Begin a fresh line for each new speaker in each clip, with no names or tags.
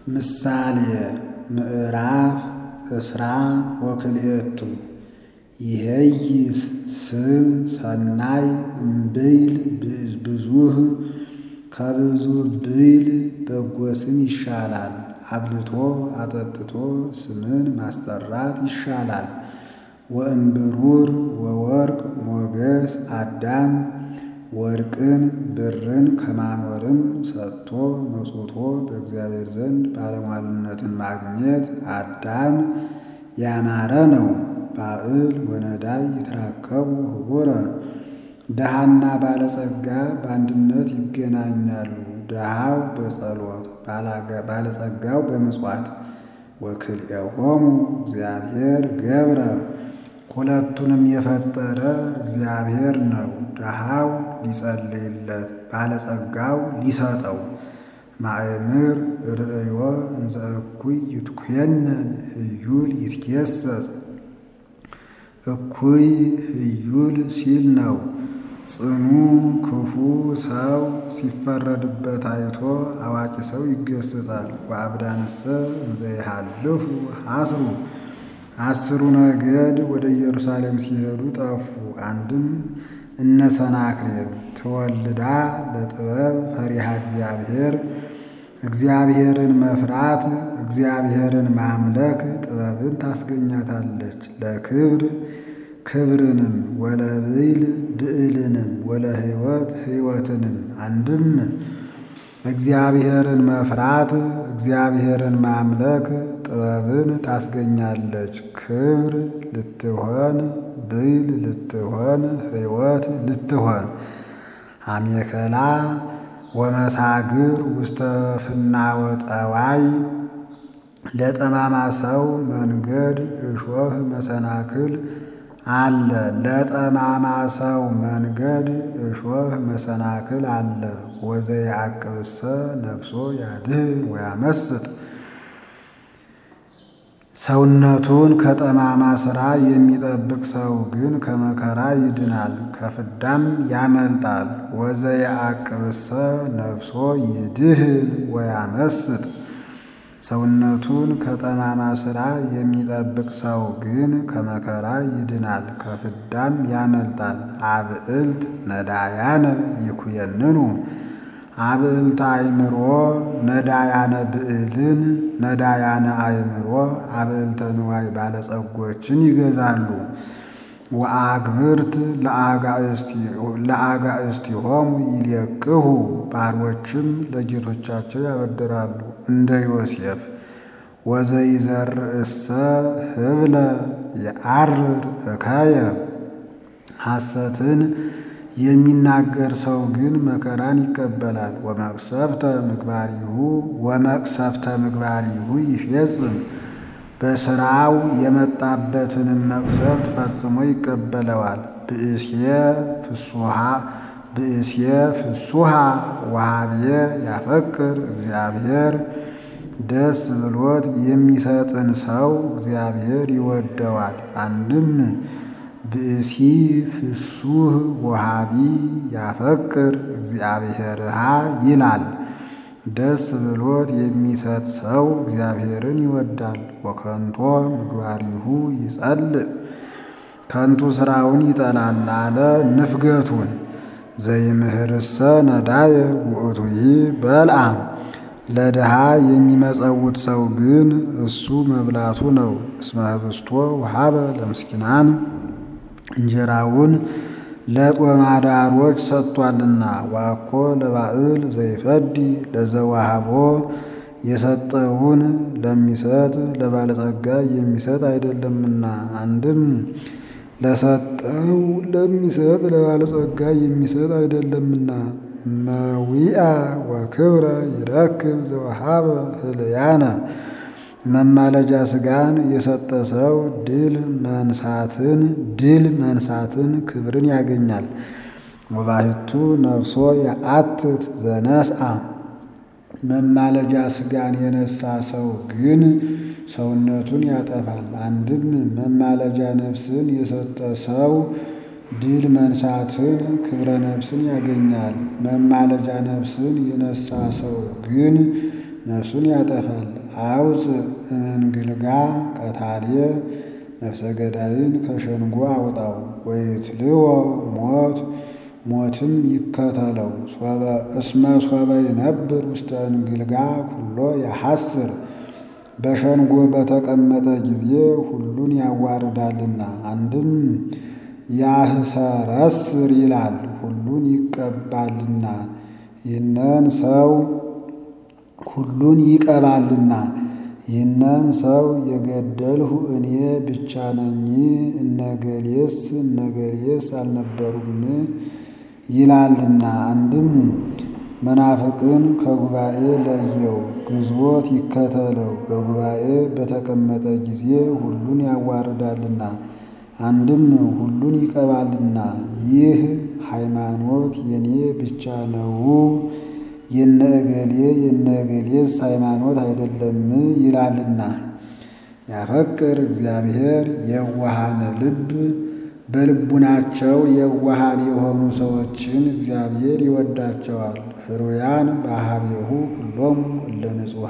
ምሳሌ ምዕራፍ እስራ ወክልኤቱ ይሄይስ ስብ ሰናይ እምብይል ብዙህ ከብዙ ብይል በጎ ስም ይሻላል። አብልቶ አጠጥቶ ስምን ማስጠራት ይሻላል። ወእምብሩር ወወርቅ ሞገስ አዳም ወርቅን ብርን ከማኖርም ሰጥቶ መጽውቶ በእግዚአብሔር ዘንድ ባለሟልነትን ማግኘት አዳም ያማረ ነው። ባዕል ወነዳይ ይትራከቡ ህቡረ ድሃና ባለጸጋ በአንድነት ይገናኛሉ። ድሃው በጸሎት ባለጸጋው በምጽዋት ወክልኤሆሙ እግዚአብሔር ገብረ ሁለቱንም የፈጠረ እግዚአብሔር ነው። ድሃው ሊጸልይለት ባለጸጋው ሊሰጠው። ማእምር ርእዮ እንዘ እኩይ ይትኮነን ህዩል ይትኬሰስ እኩይ ህዩል ሲል ነው። ጽኑ ክፉ ሰው ሲፈረድበት አይቶ አዋቂ ሰው ይገሰጻል። ወአብዳንሰ እንዘ ይሃልፉ ሐስሩ አስሩ ነገድ ወደ ኢየሩሳሌም ሲሄዱ ጠፉ። አንድም እነ ሰናክሬም ትወልዳ ለጥበብ ፈሪሃ እግዚአብሔር እግዚአብሔርን መፍራት እግዚአብሔርን ማምለክ ጥበብን ታስገኛታለች። ለክብር ክብርንም ወለብዕል ብዕልንም ወለሕይወት ሕይወትንም አንድም እግዚአብሔርን መፍራት እግዚአብሔርን ማምለክ ጥበብን ታስገኛለች። ክብር ልትሆን ብዕል ልትሆን ሕይወት ልትሆን አሜከላ ወመሳግር ውስተ ፍናወ ጠዋይ ለጠማማ ሰው መንገድ እሾህ መሰናክል አለ። ለጠማማ ሰው መንገድ እሾህ መሰናክል አለ። ወዘየዐቅብሰ ነፍሶ ያድኅን ወያመስጥ ሰውነቱን ከጠማማ ሥራ የሚጠብቅ ሰው ግን ከመከራ ይድናል ከፍዳም ያመልጣል። ወዘየዐቅብሰ ነፍሶ ይድኅን ወያመስጥ ሰውነቱን ከጠማማ ሥራ የሚጠብቅ ሰው ግን ከመከራ ይድናል ከፍዳም ያመልጣል። አብዕልት ነዳያነ ይኩየንኑ አብዕልተ አእምሮ ነዳያነ ብዕልን ነዳያነ አእምሮ አብዕልተ ንዋይ ባለጸጎችን ይገዛሉ። ወአግብርት ለአጋእዝቲሆሙ ይሌቅሁ ባሮችም ለጌቶቻቸው ያበድራሉ እንደ ዮሴፍ። ወዘይዘርእሰ ህብለ የዐርር እካየ ሐሰትን የሚናገር ሰው ግን መከራን ይቀበላል። ወመቅሰፍተ ምግባሪሁ ይፌጽም በሥራው የመጣበትንም መቅሰፍት ፈጽሞ ይቀበለዋል። ብእሴ ፍሱሃ ወሀብየ ያፈቅር እግዚአብሔር ደስ ብሎት የሚሰጥን ሰው እግዚአብሔር ይወደዋል። አንድም ብእሲ ፍሱህ ወሀቢ ያፈቅር እግዚአብሔርሃ ይላል። ደስ ብሎት የሚሰጥ ሰው እግዚአብሔርን ይወዳል። ወከንቶ ምግባሪሁ ይጸልእ ከንቱ ሥራውን ይጠላል አለ ንፍገቱን። ዘይምህርሰ ነዳየ ውእቱሂ በልዐ ለድሃ የሚመጸውት ሰው ግን እሱ መብላቱ ነው። እስመ ኅብስቶ ወሀበ ለምስኪናን እንጀራውን ለጦም አዳሮች ሰጥቷልና። ዋኮ ለባዕል ዘይፈዲ ለዘዋሃቦ የሰጠውን ለሚሰጥ ለባለጸጋ የሚሰጥ አይደለምና። አንድም ለሰጠው ለሚሰጥ ለባለጸጋ የሚሰጥ አይደለምና። መዊአ ወክብረ ይረክብ ዘወሃበ ህልያነ መማለጃ ሥጋን የሰጠ ሰው ድል መንሳትን ክብርን ያገኛል። ወባሕቱ ነፍሶ የአትት ዘነስአ መማለጃ ሥጋን የነሳ ሰው ግን ሰውነቱን ያጠፋል። አንድም መማለጃ ነፍስን የሰጠ ሰው ድል መንሳትን ክብረ ነፍስን ያገኛል። መማለጃ ነፍስን የነሳ ሰው ግን ነፍሱን ያጠፋል። አውፅእ እምንግልጋ ቀታልየ ነፍሰ ገዳይን ከሸንጎ አውጣው። ወይትልዎ ሞትም ይከተለው። እስመ ሶበ ይነብር ውስተ እንግልጋ ኩሎ ያሐስር በሸንጎ በተቀመጠ ጊዜ ሁሉን ያዋርዳልና። አንድም ያህሰረስር ይላል ሁሉን ይቀባልና። ይህንን ሰው ሁሉን ይቀባልና። ይህንን ሰው የገደልሁ እኔ ብቻ ነኝ፣ እነገሌስ አልነበሩም ይላልና። አንድም መናፍቅን ከጉባኤ ለየው፣ ግዞት ይከተለው። በጉባኤ በተቀመጠ ጊዜ ሁሉን ያዋርዳልና። አንድም ሁሉን ይቀባልና። ይህ ሃይማኖት የኔ ብቻ ነው፣ የነገሌስ ሃይማኖት አይደለም ይላልና። ያፈቅር እግዚአብሔር የዋሃነ ልብ በልቡናቸው የዋሃን የሆኑ ሰዎችን እግዚአብሔር ይወዳቸዋል። ሕሩያን በኀቤሁ ኩሎሙ እለ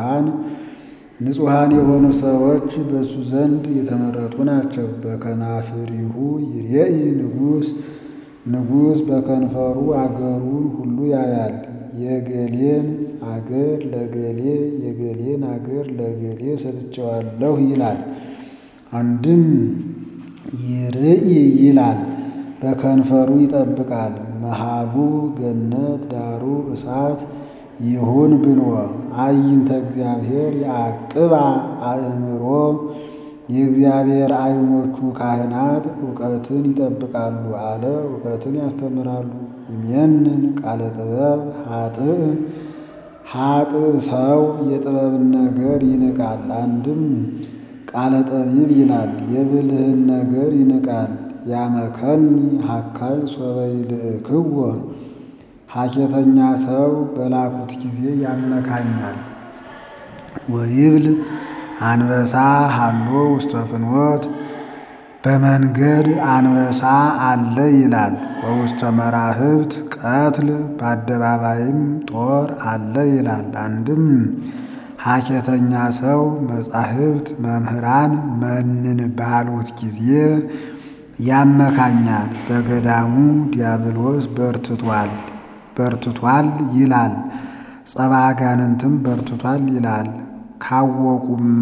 ንጹሐን የሆኑ ሰዎች በእሱ ዘንድ የተመረጡ ናቸው። በከናፍሪሁ ይሬኢ ንጉሥ በከንፈሩ አገሩን ሁሉ ያያል። የገሌን አገር ለገሌ የገሌን አገር ለገሌ ሰጥቼዋለሁ ይላል። አንድም ይርኢ ይላል በከንፈሩ ይጠብቃል። መሃቡ ገነት ዳሩ እሳት ይሁን ብሎ አይንተ እግዚአብሔር ያዕቅባ አእምሮ የእግዚአብሔር ዓይኖቹ ካህናት እውቀትን ይጠብቃሉ አለ። እውቀትን ያስተምራሉ። ይሜንን ቃለ ጥበብ ኃጥእ ሰው የጥበብን ነገር ይንቃል። አንድም ቃለ ጠቢብ ይላል የብልህን ነገር ይንቃል። ያመከኒ ሀካይ ሶበ ይልእክዎ ሀኬተኛ ሰው በላኩት ጊዜ ያመካኛል። ወይብል አንበሳ ሀሎ ውስተ ፍኖት በመንገድ አንበሳ አለ ይላል። ወውስተ መራህብት ቀትል በአደባባይም ጦር አለ ይላል። አንድም ሀኬተኛ ሰው መጻሕፍት መምህራን መንን ባሉት ጊዜ ያመካኛል። በገዳሙ ዲያብሎስ በርትቷል ይላል። ጸባ አጋንንትም በርትቷል ይላል። ካወቁማ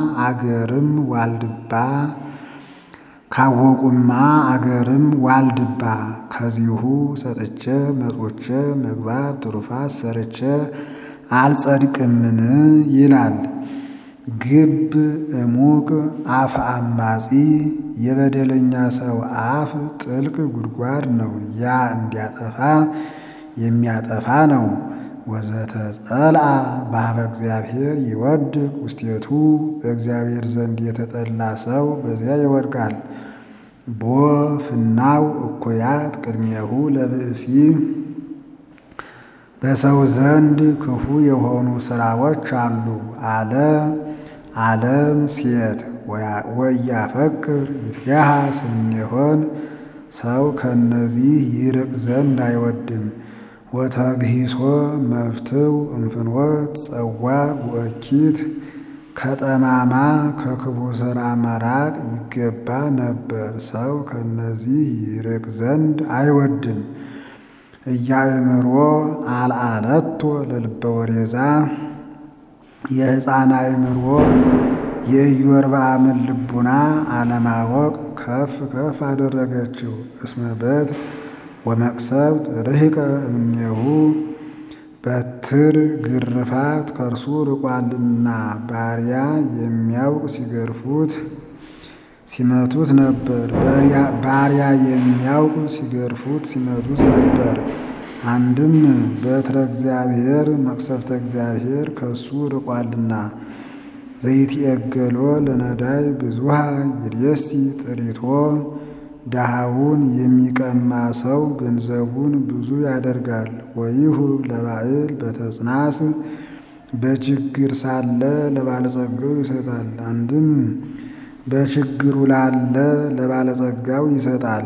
አገርም ዋልድባ ከዚሁ ሰጥቼ መጥቼ ምግባር ትሩፋት ሰርቼ አልጸድቅምን ይላል። ግብ እሙቅ አፍ አማጺ የበደለኛ ሰው አፍ ጥልቅ ጉድጓድ ነው። ያ እንዲያጠፋ የሚያጠፋ ነው። ወዘተ ጸልአ በኀበ እግዚአብሔር ይወድቅ ውስቴቱ በእግዚአብሔር ዘንድ የተጠላ ሰው በዚያ ይወድቃል። ቦ ፍናው እኩያት ቅድሜሁ ለብእሲ በሰው ዘንድ ክፉ የሆኑ ሥራዎች አሉ አለ። ዓለም ሴት ወያፈቅር ይትጋሃስ እምኔሆን ሰው ከነዚህ ይርቅ ዘንድ አይወድም። ወተግሂሶ መፍትው እምፍኖት ጸዋ ጉእኪት ከጠማማ ከክፉ ሥራ መራቅ ይገባ ነበር። ሰው ከነዚህ ይርቅ ዘንድ አይወድም። እያእምሮ አልዓለቶ ለልበ ወሬዛ የሕፃን አእምሮ የኢዮርብዓምን ልቡና አለማወቅ ከፍ ከፍ አደረገችው። እስመ በትር ወመቅሰፍት ርሕቀ እምኔሁ በትር ግርፋት ከእርሱ ርቋልና ባሪያ የሚያውቅ ሲገርፉት ሲመቱት ነበር። ባሪያ የሚያውቅ ሲገርፉት ሲመቱት ነበር። አንድም በትረ እግዚአብሔር መቅሰፍተ እግዚአብሔር ከሱ ርቋልና። ዘይትዔገሎ ለነዳይ ብዙሃ ይሬሲ ጥሪቶ ድሃውን የሚቀማ ሰው ገንዘቡን ብዙ ያደርጋል። ወይሁብ ለባዕል በተጽናስ በችግር ሳለ ለባለጸጋው ይሰጣል። አንድም በችግሩ ላለ ለባለጸጋው ይሰጣል።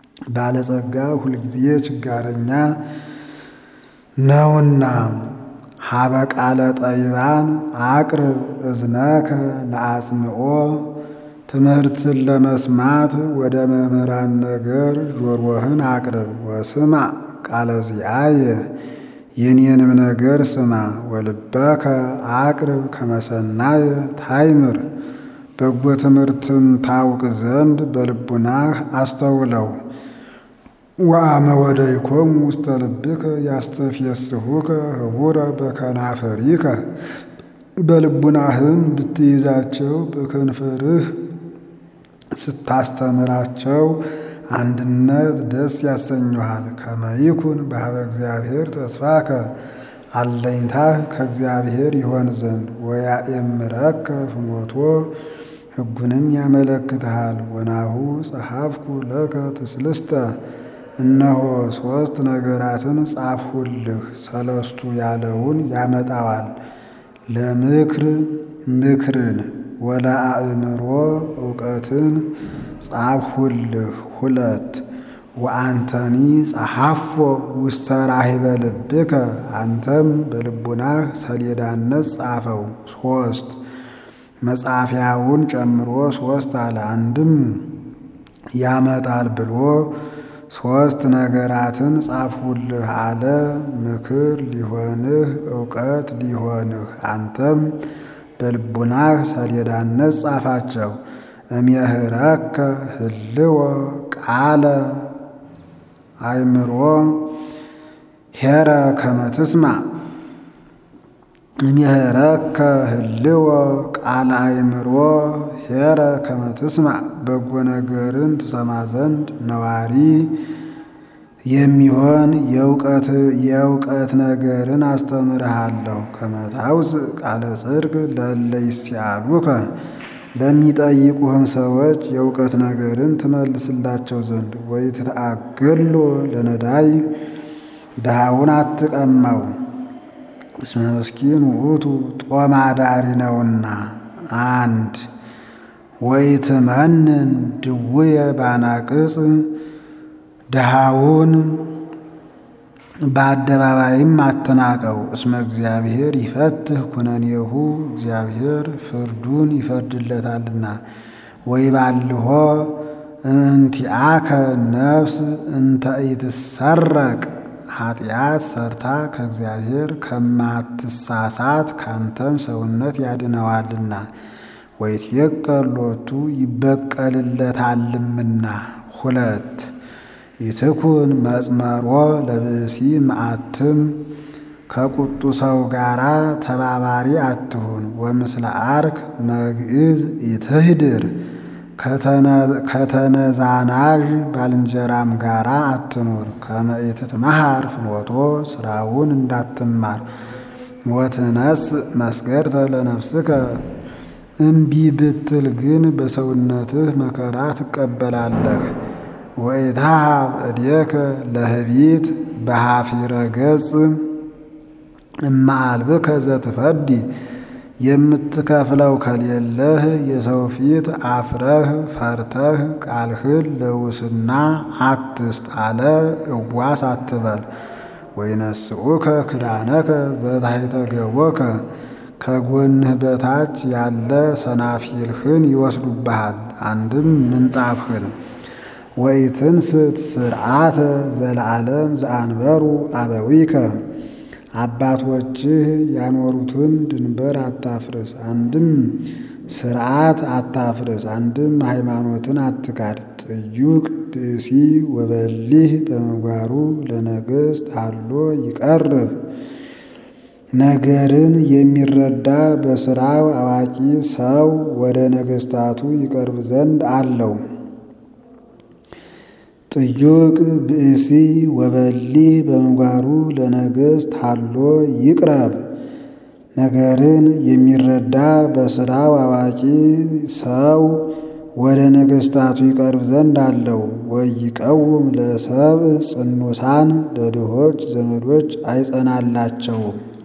ባለጸጋ ሁልጊዜ ችጋረኛ ነውና። ሀበ ቃለ ጠቢባን አቅርብ እዝነከ ለአጽምዖ ትምህርትን ለመስማት ወደ መምህራን ነገር ጆሮህን አቅርብ። ወስማ ቃለ ዚአየ የኔንም ነገር ስማ። ወልበከ አቅርብ ከመሰናየ ታይምር በጎ ትምህርትን ታውቅ ዘንድ በልቡናህ አስተውለው። ወአመ ወደይኮሙ ውስተ ልብከ ያስተፍየስሑከ ህቡረ በከናፈሪከ በልቡናህም ብትይዛቸው በከንፈርህ ስታስተምራቸው አንድነት ደስ ያሰኙሃል። ከመ ይኩን በኀበ እግዚአብሔር ተስፋከ አለኝታህ ከእግዚአብሔር ይሆን ዘንድ ወያእምረከ ፍኖቶ ሕጉንም ያመለክትሃል። ወናሁ ጸሐፍኩ ለከ ትስልስተ እነሆ 3 ነገራትን ጻፍሁልህ። ሰለስቱ ያለውን ያመጣዋል። ለምክር ምክርን ወለአእምሮ እውቀትን ጻፍሁልህ 2 ወአንተኒ ጸሐፎ ውስተ ራሂበ ልብከ አንተም በልቡናህ ሰሌዳነት ጻፈው 3 መጻፊያውን ጨምሮ 3 አለ። አንድም ያመጣል ብሎ 3 ነገራትን ጻፍሁልህ አለ። ምክር ሊሆንህ እውቀት ሊሆንህ አንተም በልቡናህ ሰሌዳነት ጻፋቸው። እምየህረከ ህልወ ቃለ አእምሮ ሄረ ከመ ትስማዕ እምየህረከ ህልወ ቃለ አእምሮ ሄረ ከመ ትስማዕ በጎ ነገርን ትሰማ ዘንድ ነዋሪ የሚሆን የእውቀት ነገርን አስተምርሃለሁ። ከመ ታውፅእ ቃለ ጽድቅ ለእለ ይስአሉከ ለሚጠይቁህም ሰዎች የእውቀት ነገርን ትመልስላቸው ዘንድ። ወይትተአገሎ ለነዳይ ድሃውን አትቀማው እስመ ምስኪን ውእቱ ጦም አዳሪ ነውና። 1 ወይትመንን ድውየ ባናቅጽ ድሃውን በአደባባይም አትናቀው። እስመ እግዚአብሔር ይፈትህ ኩነኔሁ እግዚአብሔር ፍርዱን ይፈርድለታልና። ወይባልሖ እንቲአከ ነፍስ እንተ ኢትሰረቅ ኃጢአት ሰርታ ከእግዚአብሔር ከማትሳሳት ካንተም ሰውነት ያድነዋልና። ወይትበቀል ሎቱ ይበቀልለታልምና። 2 ይትኩን መጽመሮ ለብእሲ መዓትም ከቁጡ ሰው ጋራ ተባባሪ አትሁን። ወምስለ አርክ መግዕዝ ይትህድር ከተነዛናዥ ባልንጀራም ጋራ አትኑር። ከመ ኢትትመሃር ፍኖቶ ስራውን እንዳትማር። ወትነስእ መስገድተ ለነፍስከ እምቢ ብትል ግን በሰውነትህ መከራ ትቀበላለህ። ወኢትሃብ እዴከ ለህቢት በሃፊረ ገጽ እማአልብከ ዘትፈዲ የምትከፍለው ከሌለህ የሰው ፊት አፍረህ ፈርተህ ቃልህን ለውስና አትስጥ አለ። እዋስ አትበል። ወይነስኡከ ክዳነከ ዘታሕተ ገቦከ ከጎንህ በታች ያለ ሰናፊልህን ይወስዱብሃል። አንድም ምንጣፍህን። ወኢትንስት ስርዓተ ዘለዓለም ዘአንበሩ አበዊከ አባቶችህ ያኖሩትን ድንበር አታፍርስ። አንድም ስርዓት አታፍርስ፣ አንድም ሃይማኖትን አትካድ። ጥዩቅ ብእሲ ወበሊህ በምግባሩ ለነገሥት አሎ ይቀርብ ነገርን የሚረዳ በስራው አዋቂ ሰው ወደ ነገሥታቱ ይቀርብ ዘንድ አለው። ጥዩቅ ብእሲ ወበሊህ በምግባሩ ለነገሥት አሎ ይቅረብ ነገርን የሚረዳ በስራው አዋቂ ሰው ወደ ነገሥታቱ ይቀርብ ዘንድ አለው። ወይቀውም ለሰብእ ጽኑሳን ለድሆች ዘመዶች አይጸናላቸውም።